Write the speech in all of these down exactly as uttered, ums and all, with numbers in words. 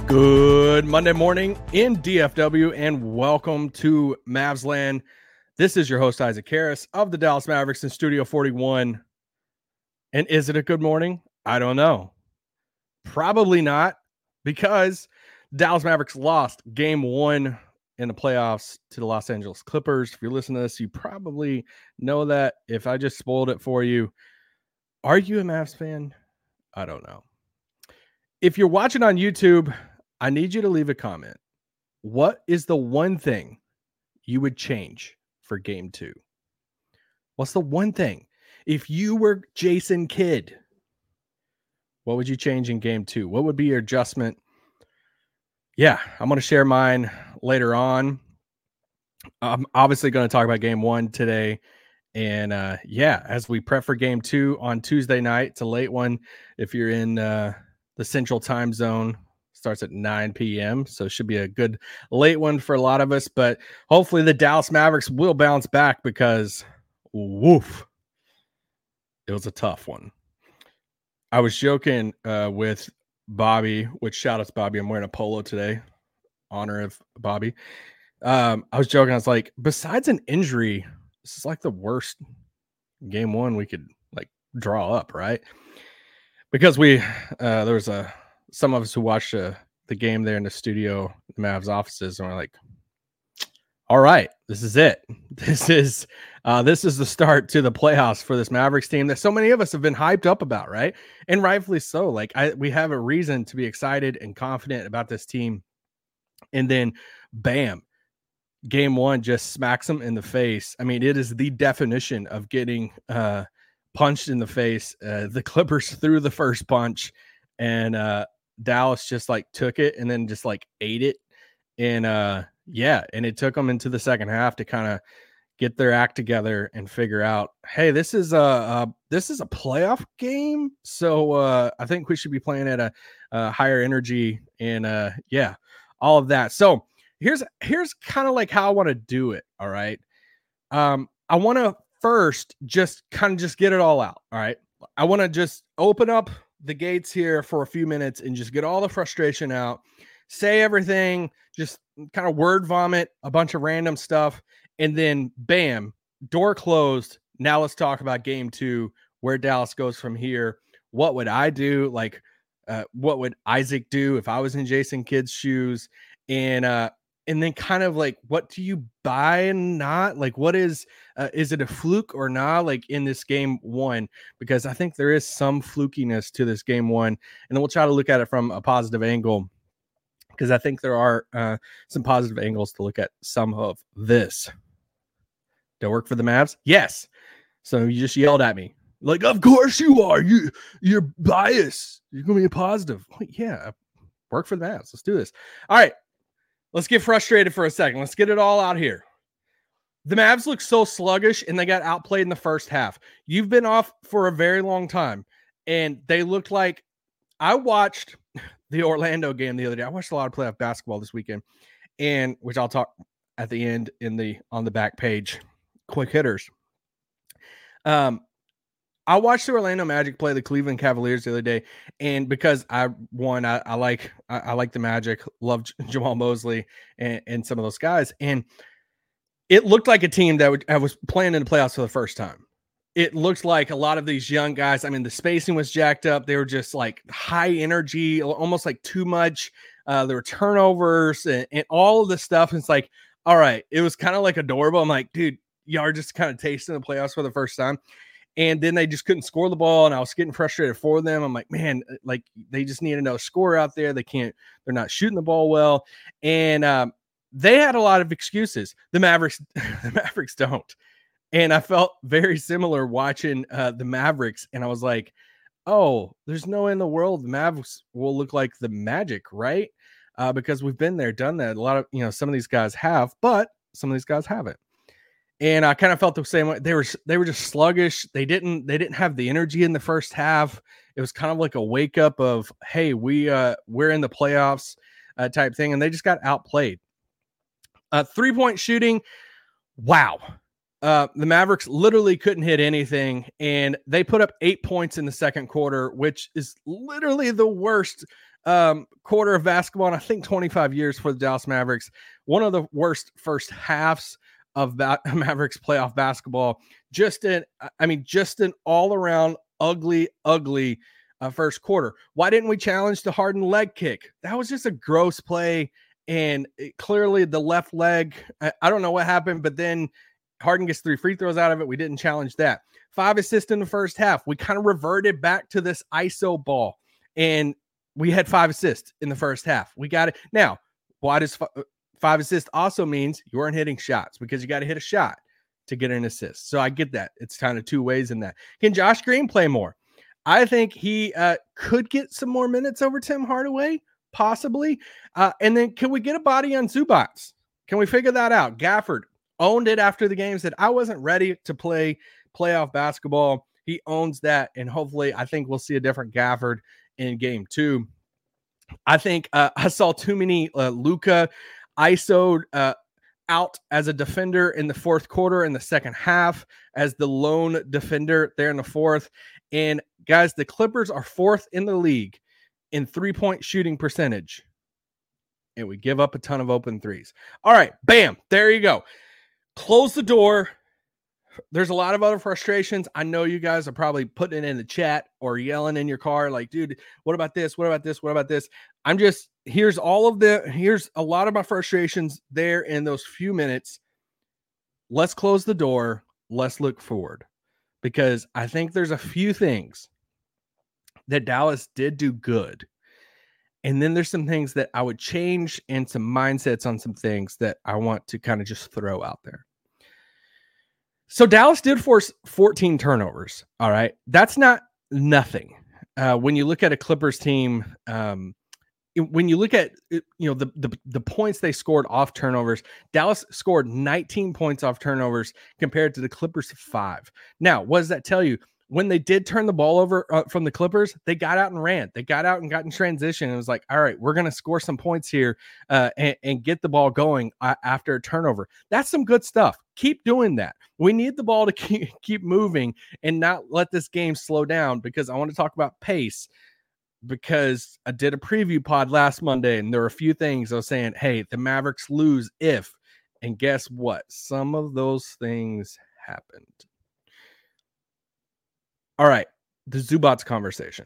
Good Monday morning in D F W, and welcome to Mavs Land. This is your host, Isaac Harris of the Dallas Mavericks in Studio forty-one. And is it a good morning? I don't know. Probably not, because Dallas Mavericks lost game one in the playoffs to the Los Angeles Clippers. If you're listening to this, you probably know that. If I just spoiled it for you, are you a Mavs fan? I don't know. If you're watching on YouTube, I need you to leave a comment. What is the one thing you would change for game two? What's the one thing? If you were Jason Kidd, what would you change in game two? What would be your adjustment? Yeah, I'm going to share mine later on. I'm obviously going to talk about game one today. And uh, yeah, as we prep for game two on Tuesday night, it's a late one. If you're in uh, the central time zone, starts at nine p.m. So it should be a good late one for a lot of us. But hopefully the Dallas Mavericks will bounce back, because woof, it was a tough one. I was joking uh, with Bobby, which shout out to Bobby. I'm wearing a polo today, honor of Bobby. Um, I was joking. I was like, besides an injury, this is like the worst game one we could like draw up, right? Because we uh, there was a some of us who watched uh, the game there in the studio, the Mavs offices, and we're like, all right, this is it. This is uh, this is the start to the playoffs for this Mavericks team that so many of us have been hyped up about, right? And rightfully so. Like I, we have a reason to be excited and confident about this team. And then, bam, game one just smacks them in the face. I mean, it is the definition of getting uh, punched in the face. Uh, the Clippers threw the first punch, and uh, Dallas just like took it and then just like ate it. And uh, yeah, and it took them into the second half to kind of get their act together and figure out, hey, this is a, a this is a playoff game. So uh, I think we should be playing at a, a higher energy, and uh, yeah, all of that. So here's here's kind of like how I want to do it. All right. Um, I want to first just kind of just get it all out. All right. I want to just open up the gates here for a few minutes and just get all the frustration out, say everything, just kind of word vomit a bunch of random stuff. And then bam, door closed. Now let's talk about game two, where Dallas goes from here. What would I do? Like, uh, what would Isaac do if I was in Jason Kidd's shoes? And, uh, and then kind of like, what do you buy and not? Like, what is, uh, is it a fluke or not? Like in this game one, because I think there is some flukiness to this game one. And then we'll try to look at it from a positive angle, because I think there are uh, some positive angles to look at some of this. Do I work for the Mavs? Yes. So you just yelled at me. Like, of course you are. You, you're biased. You're going to be a positive. Well, yeah, work for the Mavs. Let's do this. All right. Let's get frustrated for a second. Let's get it all out here. The Mavs look so sluggish, and they got outplayed in the first half. You've been off for a very long time, and they looked like – I watched the Orlando game the other day. I watched a lot of playoff basketball this weekend, and which I'll talk at the end in the on the back page. Quick hitters. Um, I watched the Orlando Magic play the Cleveland Cavaliers the other day, and because I one, I, I like I, I like the Magic, love Jamal Mosley and, and some of those guys, and it looked like a team that would, I was playing in the playoffs for the first time. It looked like a lot of these young guys. I mean, the spacing was jacked up. They were just like high energy, almost like too much. Uh, there were turnovers and, and all of this stuff. And it's like, all right, it was kind of like adorable. I'm like, dude, y'all are just kind of tasting the playoffs for the first time. And then they just couldn't score the ball, and I was getting frustrated for them. I'm like, man, like they just need another scorer out there. They can't, they're not shooting the ball well. And um, they had a lot of excuses. The Mavericks, the Mavericks don't. And I felt very similar watching uh, the Mavericks. And I was like, oh, there's no way in the world the Mavericks will look like the Magic, right? Uh, because we've been there, done that. A lot of, you know, some of these guys have, but some of these guys haven't. And I kind of felt the same way. They were they were just sluggish. They didn't they didn't have the energy in the first half. It was kind of like a wake up of, hey, we uh we're in the playoffs uh, type thing, and they just got outplayed. Uh, three point shooting, wow. Uh, the Mavericks literally couldn't hit anything, and they put up eight points in the second quarter, which is literally the worst um, quarter of basketball in, I think, twenty-five years for the Dallas Mavericks. One of the worst first halves of ba- Mavericks playoff basketball. Just an, I mean, just an all around ugly, ugly uh, first quarter. Why didn't we challenge the Harden leg kick? That was just a gross play. And it, clearly the left leg, I, I don't know what happened, but then Harden gets three free throws out of it. We didn't challenge that. Five assists in the first half. We kind of reverted back to this I S O ball, and we had five assists in the first half. We got it. Now, why does f- five assists also means you weren't hitting shots? Because you got to hit a shot to get an assist. So I get that. It's kind of two ways in that. Can Josh Green play more? I think he uh, could get some more minutes over Tim Hardaway, possibly. Uh, and then can we get a body on Zubac? Can we figure that out? Gafford owned it after the game, said, I wasn't ready to play playoff basketball. He owns that. And hopefully I think we'll see a different Gafford in game two. I think uh, I saw too many uh, Luka I S O'd uh, out as a defender in the fourth quarter, in the second half as the lone defender there in the fourth. And guys, the Clippers are fourth in the league in three-point shooting percentage. And we give up a ton of open threes. All right, bam, there you go. Close the door. There's a lot of other frustrations. I know you guys are probably putting it in the chat or yelling in your car like, dude, what about this? What about this? What about this? I'm just, here's all of the, here's a lot of my frustrations there in those few minutes. Let's close the door. Let's look forward, because I think there's a few things that Dallas did do good. And then there's some things that I would change and some mindsets on some things that I want to kind of just throw out there. So Dallas did force fourteen turnovers. All right. That's not nothing. Uh, when you look at a Clippers team, um, when you look at, you know, the, the, the points they scored off turnovers, Dallas scored nineteen points off turnovers compared to the Clippers five. Now, what does that tell you? When they did turn the ball over uh, from the Clippers, they got out and ran. They got out and got in transition. It was like, all right, we're going to score some points here uh, and, and get the ball going uh, after a turnover. That's some good stuff. Keep doing that. We need the ball to keep, keep moving and not let this game slow down, because I want to talk about pace, because I did a preview pod last Monday and there were a few things I was saying, hey, the Mavericks lose if, and guess what? Some of those things happened. All right, the Zubac conversation.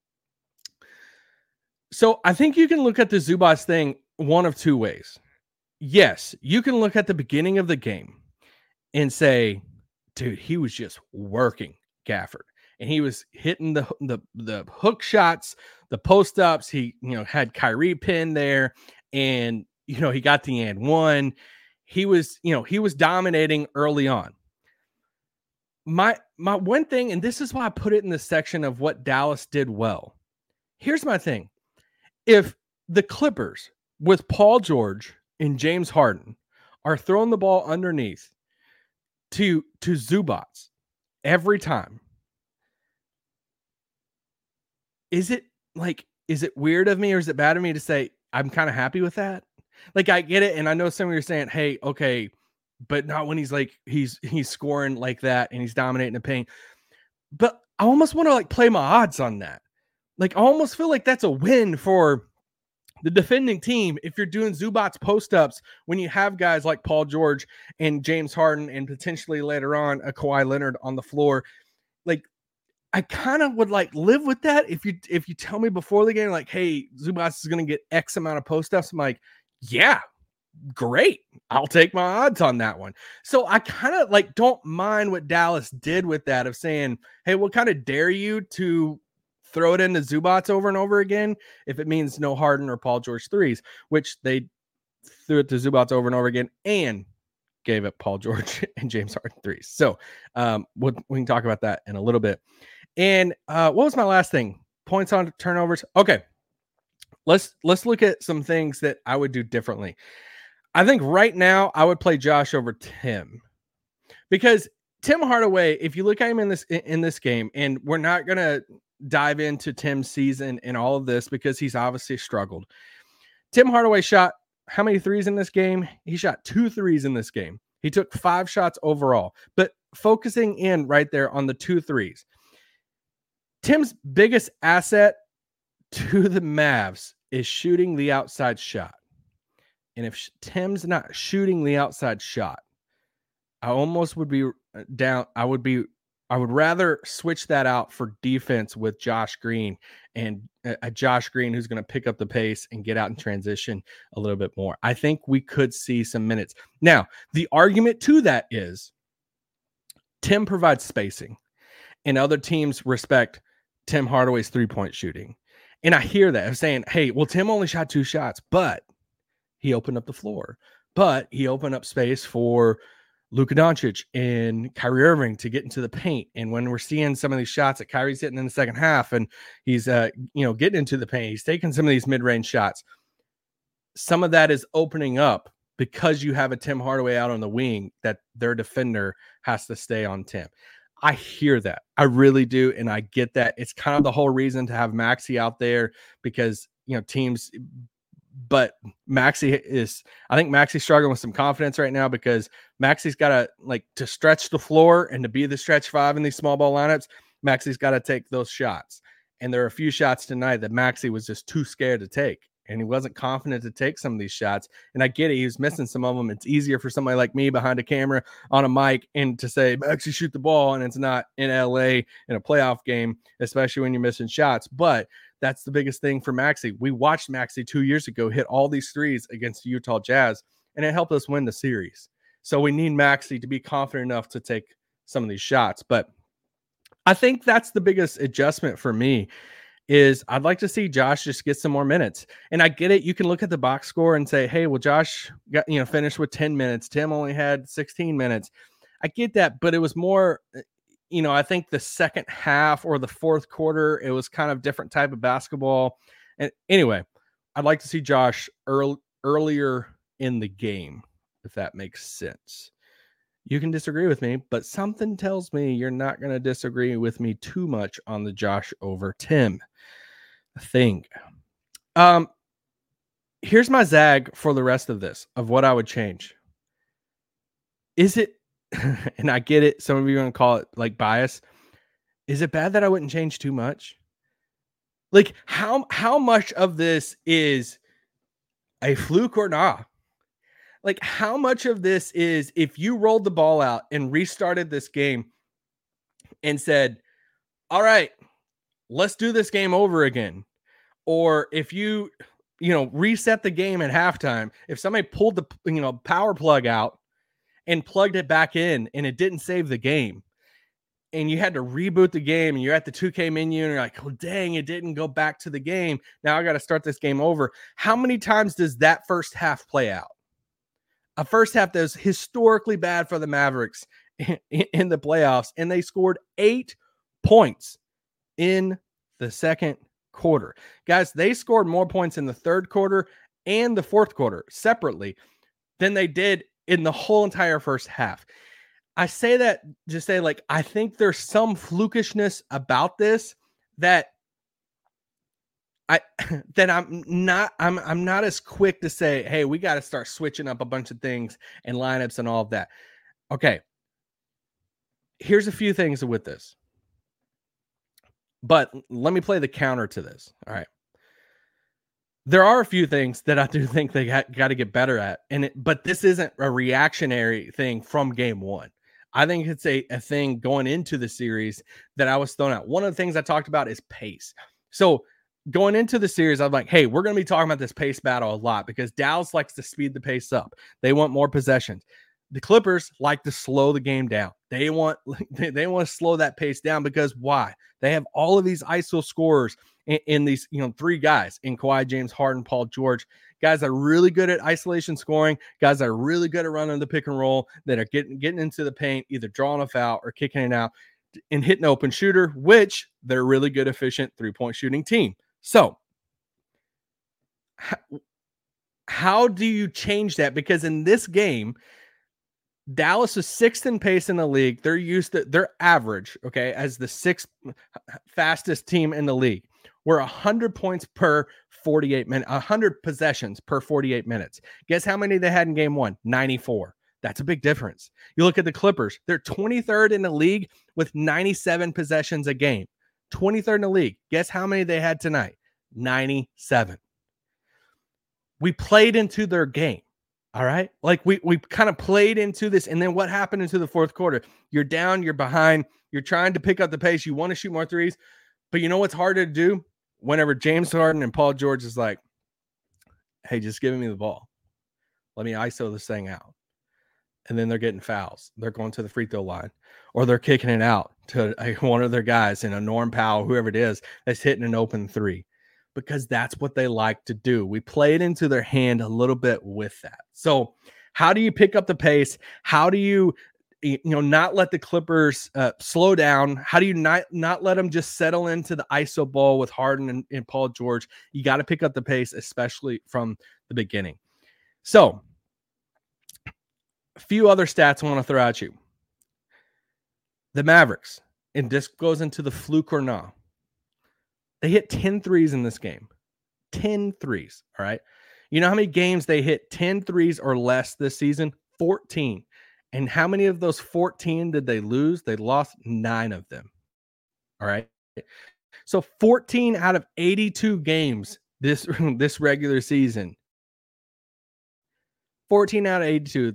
So I think you can look at the Zubac thing one of two ways. Yes, you can look at the beginning of the game and say, dude, he was just working Gafford. And he was hitting the, the, the hook shots, the post ups. He, you know, had Kyrie pinned there, and, you know, he got the and one. He was, you know, he was dominating early on. My my one thing, and this is why I put it in the section of what Dallas did well. Here's my thing. If the Clippers with Paul George and James Harden are throwing the ball underneath to, to Zubac every time, is it like, is it weird of me, or is it bad of me to say I'm kind of happy with that? Like, I get it. And I know some of you are saying, hey, okay, but not when he's like, he's, he's scoring like that and he's dominating the paint. But I almost want to like play my odds on that. Like, I almost feel like that's a win for the defending team if you're doing Zubac post-ups when you have guys like Paul George and James Harden and potentially later on a Kawhi Leonard on the floor. Like, I kind of would like live with that if you if you tell me before the game, like, hey, Zubac is going to get X amount of post-ups. I'm like, yeah, great. I'll take my odds on that one. So I kind of like don't mind what Dallas did with that, of saying, hey, we'll kind of dare you to throw it into Zubac over and over again if it means no Harden or Paul George threes, which they threw it to Zubac over and over again and gave it Paul George and James Harden threes. So um, we'll, we can talk about that in a little bit. And uh, what was my last thing? Points on turnovers. Okay, let's let's look at some things that I would do differently. I think right now I would play Josh over Tim, because Tim Hardaway, if you look at him in this in this game, and we're not gonna dive into Tim's season and all of this because he's obviously struggled. Tim Hardaway shot how many threes in this game? He shot two threes in this game. He took five shots overall, but focusing in right there on the two threes. Tim's biggest asset to the Mavs is shooting the outside shot. And if Tim's not shooting the outside shot, I almost would be down. I would be, I would rather switch that out for defense with Josh Green and a Josh Green who's going to pick up the pace and get out in transition a little bit more. I think we could see some minutes. Now, the argument to that is Tim provides spacing and other teams respect Tim Hardaway's three-point shooting. And I hear that. I'm saying, hey, well, Tim only shot two shots, but he opened up the floor. But he opened up space for Luka Doncic and Kyrie Irving to get into the paint. And when we're seeing some of these shots that Kyrie's hitting in the second half and he's, uh, you know, getting into the paint, he's taking some of these mid-range shots. Some of that is opening up because you have a Tim Hardaway out on the wing that their defender has to stay on Tim. I hear that. I really do. And I get that. It's kind of the whole reason to have Maxey out there because, you know, teams, but Maxey is, I think Maxey's struggling with some confidence right now because Maxey's got to like to stretch the floor and to be the stretch five in these small ball lineups. Maxey's got to take those shots. And there are a few shots tonight that Maxey was just too scared to take. And he wasn't confident to take some of these shots. And I get it. He was missing some of them. It's easier for somebody like me behind a camera on a mic and to say, actually shoot the ball. And it's not in L A in a playoff game, especially when you're missing shots. But that's the biggest thing for Maxey. We watched Maxey two years ago hit all these threes against the Utah Jazz, and it helped us win the series. So we need Maxey to be confident enough to take some of these shots. But I think that's the biggest adjustment for me is I'd like to see Josh just get some more minutes. And I get it. You can look at the box score and say, hey, well, Josh got, you know, finished with ten minutes. Tim only had sixteen minutes. I get that, but it was more, you know, I think the second half or the fourth quarter, it was kind of different type of basketball. And anyway, I'd like to see Josh early, earlier in the game, if that makes sense. You can disagree with me, but something tells me you're not going to disagree with me too much on the Josh over Tim thing. Um, here's my zag for the rest of this, of what I would change. Is it, and I get it, some of you are going to call it like bias. Is it bad that I wouldn't change too much? Like how, how much of this is a fluke or not? Like how much of this is if you rolled the ball out and restarted this game and said, all right, let's do this game over again. Or if you, you know, reset the game at halftime, if somebody pulled the, you know, power plug out and plugged it back in and it didn't save the game and you had to reboot the game and you're at the two K menu and you're like, oh, dang, it didn't go back to the game. Now I got to start this game over. How many times does that first half play out? A first half that was historically bad for the Mavericks in, in the playoffs, and they scored eight points in the second quarter. Guys, they scored more points in the third quarter and the fourth quarter separately than they did in the whole entire first half. I say that just say like, I think there's some flukishness about this that I that I'm not I'm I'm not as quick to say, hey, we got to start switching up a bunch of things and lineups and all of that. Okay. Here's a few things with this. But let me play the counter to this. All right. There are a few things that I do think they got, got to get better at. And it, but this isn't a reactionary thing from game one. I think it's a, a thing going into the series that I was thrown out. One of the things I talked about is pace. So going into the series, I'm like, hey, we're going to be talking about this pace battle a lot because Dallas likes to speed the pace up. They want more possessions. The Clippers like to slow the game down. They want they, they want to slow that pace down because why? They have all of these I S O scorers in, in these, you know, three guys in Kawhi, James Harden, Paul George. Guys that are really good at isolation scoring. Guys that are really good at running the pick and roll that are getting getting into the paint, either drawing a foul or kicking it out and hitting an open shooter, which they're a really good, efficient three-point shooting team. So how, how do you change that? Because in this game, Dallas is sixth in pace in the league. They're used to their average, okay, as the sixth fastest team in the league. We're one hundred points per forty-eight minutes, one hundred possessions per forty-eight minutes. Guess how many they had in game one? ninety-four. That's a big difference. You look at the Clippers. They're twenty-third in the league with ninety-seven possessions a game. twenty-third in the league. Guess how many they had tonight? ninety-seven. We played into their game. All right. Like we we kind of played into this. And then what happened into the fourth quarter? You're down, you're behind, you're trying to pick up the pace. You want to shoot more threes. But you know what's harder to do? Whenever James Harden and Paul George is like, hey, just give me the ball. Let me I S O this thing out. And then they're getting fouls. They're going to the free throw line. Or they're kicking it out to one of their guys in a Norm Powell, whoever it is, that's hitting an open three. Because that's what they like to do. We played into their hand a little bit with that. So how do you pick up the pace? How do you, you know, not let the Clippers uh, slow down? How do you not, not let them just settle into the I S O ball with Harden and, and Paul George? You got to pick up the pace, especially from the beginning. So a few other stats I want to throw at you. The Mavericks, and this goes into the fluke or not. They hit ten threes in this game. ten threes, all right? You know how many games they hit ten threes or less this season? fourteen. And how many of those fourteen did they lose? They lost nine of them, all right? So fourteen out of eighty-two games this, this regular season. fourteen out of eighty-two,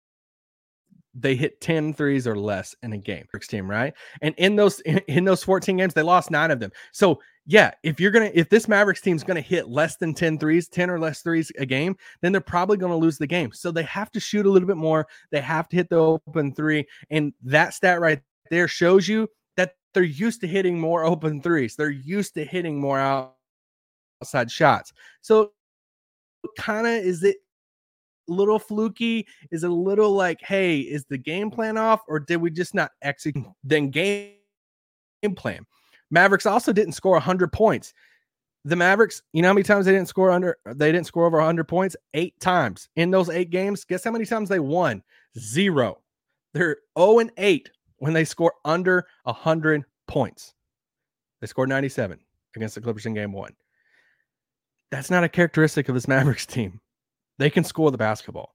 they hit ten threes or less in a game. Team, right? And in those in, in those fourteen games, they lost nine of them. So yeah, if you're gonna if this Mavericks team's gonna hit less than ten threes, ten or less threes a game, then they're probably gonna lose the game. So they have to shoot a little bit more. They have to hit the open three, and that stat right there shows you that they're used to hitting more open threes. They're used to hitting more outside shots. So kind of is it little fluky? Is a little like, hey, is the game plan off, or did we just not execute then game plan? Mavericks also didn't score one hundred points. The Mavericks, you know how many times they didn't score under they didn't score over one hundred points? Eight times in those eight games. Guess how many times they won? Zero. They're oh and eight when they score under one hundred points. They scored ninety-seven against the Clippers in game one. That's not a characteristic of this Mavericks team. They can score the basketball.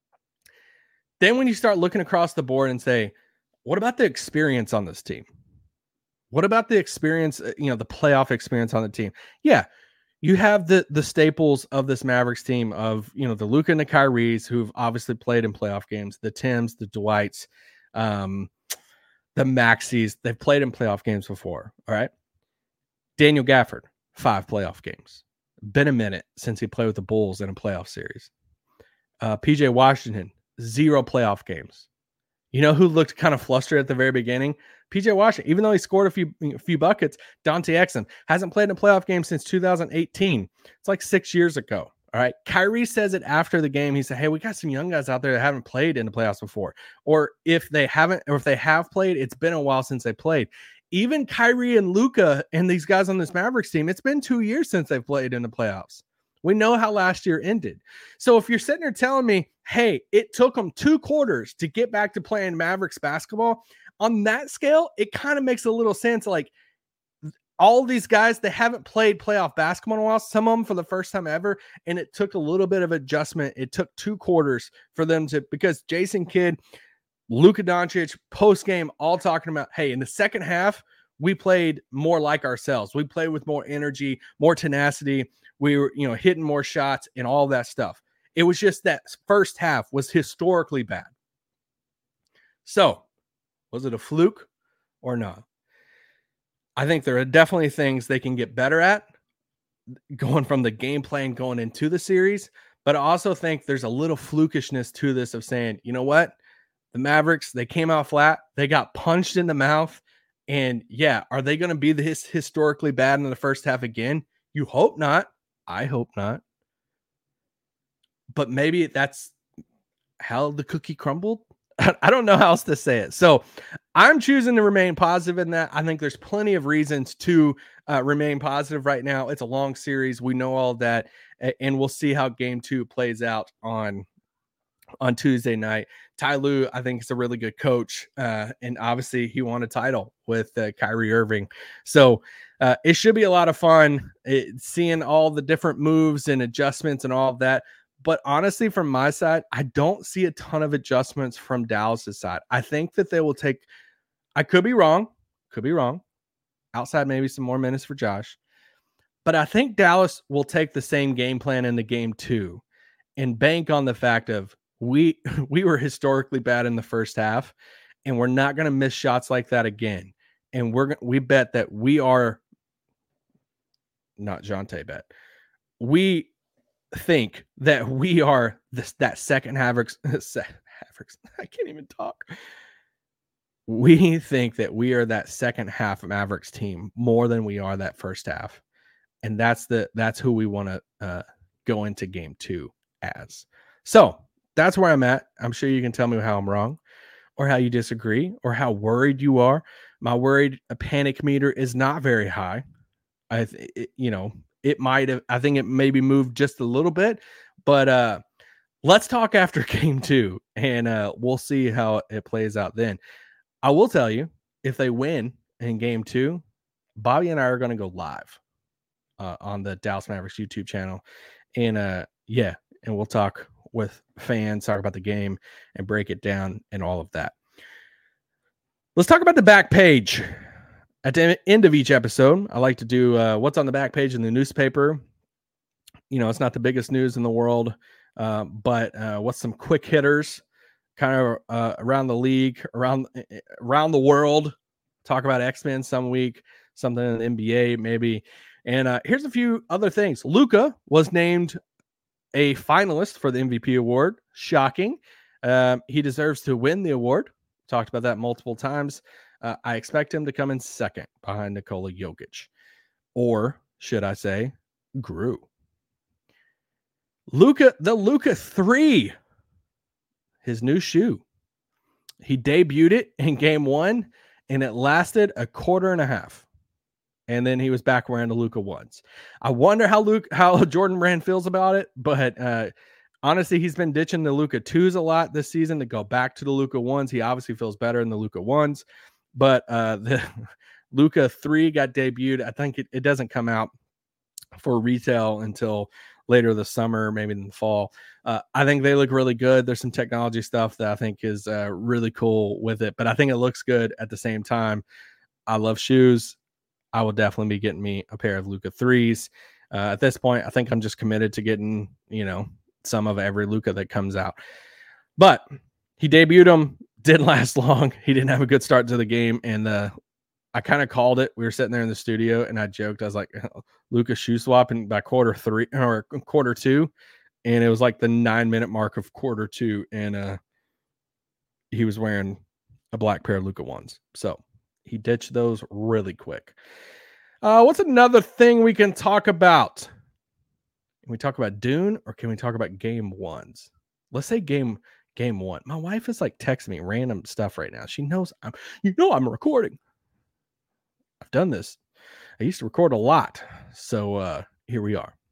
Then when you start looking across the board and say, what about the experience on this team? What about the experience, you know, the playoff experience on the team? Yeah, you have the the staples of this Mavericks team of, you know, the Luka and the Kyries, who've obviously played in playoff games, the Tims, the Dwights, um, the Maxis. They've played in playoff games before, all right? Daniel Gafford, five playoff games. Been a minute since he played with the Bulls in a playoff series. Uh, P J Washington, zero playoff games. You know who looked kind of flustered at the very beginning? P J Washington, even though he scored a few a few buckets. Dante Exum hasn't played in a playoff game since two thousand eighteen. It's like six years ago. All right. Kyrie says it after the game. He said, hey, we got some young guys out there that haven't played in the playoffs before. Or if they haven't, or if they have played, it's been a while since they played. Even Kyrie and Luka and these guys on this Mavericks team, it's been two years since they've played in the playoffs. We know how last year ended. So if you're sitting there telling me, hey, it took them two quarters to get back to playing Mavericks basketball, on that scale, it kind of makes a little sense. Like all these guys, they haven't played playoff basketball in a while, some of them for the first time ever, and it took a little bit of adjustment. It took two quarters for them to, because Jason Kidd, Luka Doncic, post-game, all talking about, hey, in the second half, we played more like ourselves. We played with more energy, more tenacity. We were, you know, hitting more shots and all that stuff. It was just that first half was historically bad. So, was it a fluke or not? I think there are definitely things they can get better at going from the game plan going into the series, but I also think there's a little flukishness to this of saying, you know what? The Mavericks, they came out flat. They got punched in the mouth. And yeah, are they going to be this historically bad in the first half again? You hope not. I hope not. But maybe that's how the cookie crumbled. I don't know how else to say it. So I'm choosing to remain positive in that. I think there's plenty of reasons to uh, remain positive right now. It's a long series. We know all that. And we'll see how game two plays out on on Tuesday night. Ty Lue, I think, is a really good coach. Uh, and obviously he won a title with uh, Kyrie Irving. So uh, it should be a lot of fun it, seeing all the different moves and adjustments and all of that. But honestly, from my side, I don't see a ton of adjustments from Dallas's side. I think that they will take, I could be wrong, could be wrong. Outside, maybe some more minutes for Josh. But I think Dallas will take the same game plan in the game two and bank on the fact of we we were historically bad in the first half, and we're not going to miss shots like that again. And we're we bet that we are not Jonte bet. We think that we are this that second Havertz. Havertz. I can't even talk. We think that we are that second half Mavericks team more than we are that first half. And that's the that's who we want to uh, go into game two as. So that's where I'm at. I'm sure you can tell me how I'm wrong, or how you disagree, or how worried you are. My worried panic meter is not very high. I, it, you know, it might have. I think it maybe moved just a little bit, but uh, let's talk after game two, and uh, we'll see how it plays out then. I will tell you, if they win in game two, Bobby and I are going to go live. Uh, on the Dallas Mavericks YouTube channel. And uh, yeah, and we'll talk with fans, talk about the game and break it down and all of that. Let's talk about the back page. At the end of each episode, I like to do uh, what's on the back page in the newspaper. You know, it's not the biggest news in the world, uh, but uh, what's some quick hitters kind of uh, around the league, around, around the world. Talk about X-Men some week, something in the N B A maybe. And uh, here's a few other things. Luka was named a finalist for the M V P award. Shocking. Um, he deserves to win the award. Talked about that multiple times. Uh, I expect him to come in second behind Nikola Jokic. Or should I say, Gru. Luka, the Luka three. His new shoe. He debuted it in game one, and it lasted a quarter and a half. And then he was back wearing the Luka ones. I wonder how Luke, how Jordan Brand feels about it. But uh, honestly, he's been ditching the Luka twos a lot this season to go back to the Luka ones. He obviously feels better in the Luka ones. But uh, the Luka three got debuted. I think it, it doesn't come out for retail until later this summer, maybe in the fall. Uh, I think they look really good. There's some technology stuff that I think is uh, really cool with it. But I think it looks good at the same time. I love shoes. I will definitely be getting me a pair of Luka threes. Uh, at this point, I think I'm just committed to getting, you know, some of every Luka that comes out. But he debuted him, didn't last long. He didn't have a good start to the game. And uh, I kind of called it. We were sitting there in the studio and I joked. I was like, Luka shoe swapping by quarter three or quarter two. And it was like the nine minute mark of quarter two. And uh, he was wearing a black pair of Luka ones. So he ditched those really quick. Uh, what's another thing we can talk about? Can we talk about Dune or can we talk about game ones? Let's say game game one. My wife is like texting me random stuff right now. She knows I'm, you know, I'm recording. I've done this. I used to record a lot. So uh, here we are.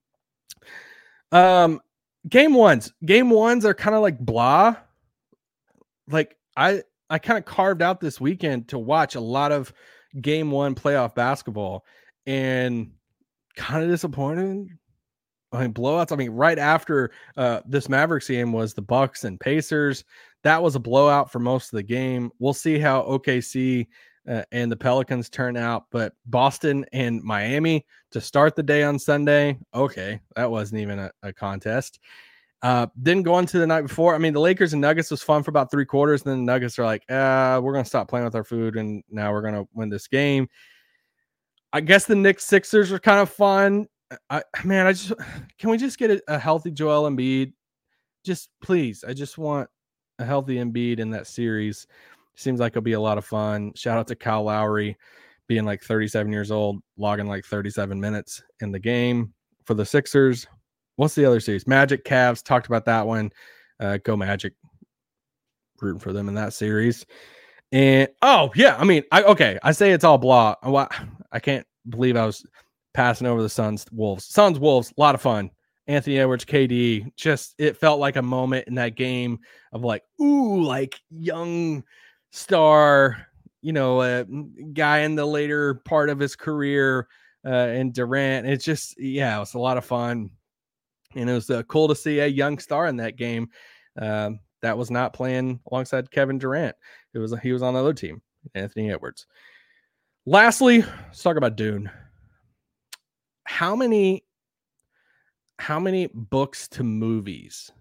Um, game ones. Game ones are kind of like blah. Like I, I kind of carved out this weekend to watch a lot of game one playoff basketball and kind of disappointed. I mean, blowouts. I mean, right after uh, this Mavericks game was the Bucks and Pacers. That was a blowout for most of the game. We'll see how O K C uh, and the Pelicans turn out. But Boston and Miami to start the day on Sunday. Okay, that wasn't even a, a contest. Uh, then going to the night before, I mean, the Lakers and Nuggets was fun for about three quarters. And then the Nuggets are like, uh, we're going to stop playing with our food. And now we're going to win this game. I guess the Knicks Sixers are kind of fun. I, man, I just, can we just get a, a healthy Joel Embiid? Just please. I just want a healthy Embiid in that series. Seems like it'll be a lot of fun. Shout out to Kyle Lowry being like thirty-seven years old, logging like thirty-seven minutes in the game for the Sixers. What's the other series? Magic, Cavs. Talked about that one. Uh, go Magic. Rooting for them in that series. And oh yeah, I mean, I okay. I say it's all blah. I can't believe I was passing over the Suns Wolves. Suns Wolves. A lot of fun. Anthony Edwards, K D. Just it felt like a moment in that game of like, ooh, like young star. You know, a guy in the later part of his career. Uh, and Durant. It's just yeah, it was a lot of fun. And it was uh, cool to see a young star in that game um, that was not playing alongside Kevin Durant. It was he was on the other team, Anthony Edwards. Lastly, let's talk about Dune. how many how many books to movies?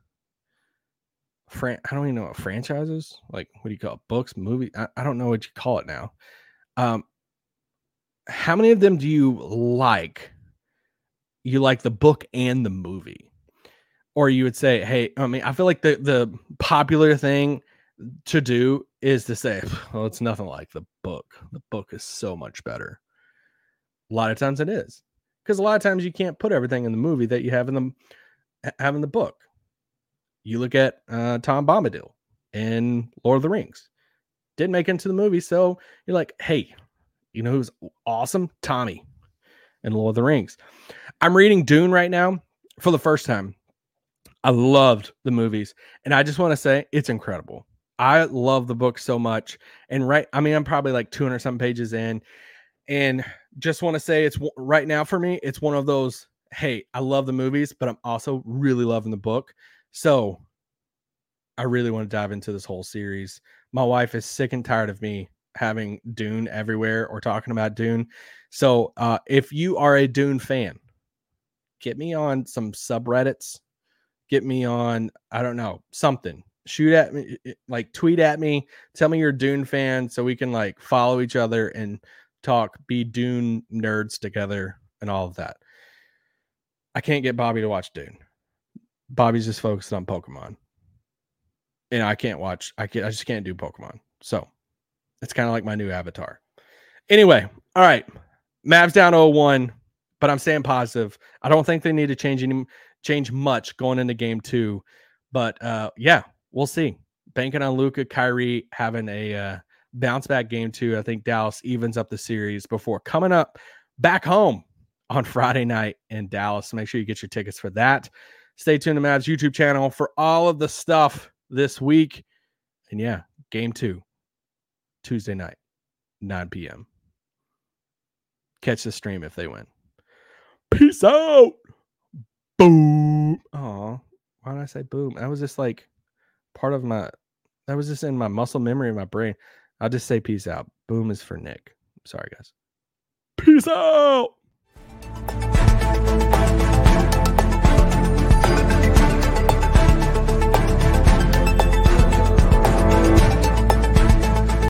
Fran- I don't even know what franchises, like, what do you call it? Books, movie? I, I don't know what you call it now. Um, how many of them do you like? You like the book and the movie? Or you would say, hey, I mean, I feel like the the popular thing to do is to say, well, it's nothing like the book. The book is so much better. A lot of times it is, because a lot of times you can't put everything in the movie that you have in the have in the book. You look at uh, Tom Bombadil in Lord of the Rings. Didn't make it into the movie, so you're like, hey, you know who's awesome? Tommy in Lord of the Rings. I'm reading Dune right now for the first time. I loved the movies, and I just want to say it's incredible. I love the book so much. And right, I mean, I'm probably like two hundred some pages in, and just want to say it's right now for me, it's one of those, hey, I love the movies, but I'm also really loving the book. So I really want to dive into this whole series. My wife is sick and tired of me having Dune everywhere or talking about Dune. So uh, if you are a Dune fan, get me on some subreddits. Get me on, I don't know, something. Shoot at me, like tweet at me. Tell me you're a Dune fan so we can like follow each other and talk, be Dune nerds together and all of that. I can't get Bobby to watch Dune. Bobby's just focused on Pokemon. And I can't watch, I can't, I just can't do Pokemon. So it's kind of like my new avatar. Anyway, all right. Mavs down oh one, but I'm staying positive. I don't think they need to change any change much going into game two. But uh, yeah, we'll see. Banking on Luka, Kyrie having a uh, bounce back game two. I think Dallas evens up the series before coming up back home on Friday night in Dallas. So make sure you get your tickets for that. Stay tuned to Mavs YouTube channel for all of the stuff this week. And yeah, game two, Tuesday night, nine p.m. Catch the stream if they win. Peace out. Boom. Oh, why did I say boom? That was just like part of my, that was just in my muscle memory of my brain. I'll just say peace out. Boom is for Nick. Sorry, guys. Peace out.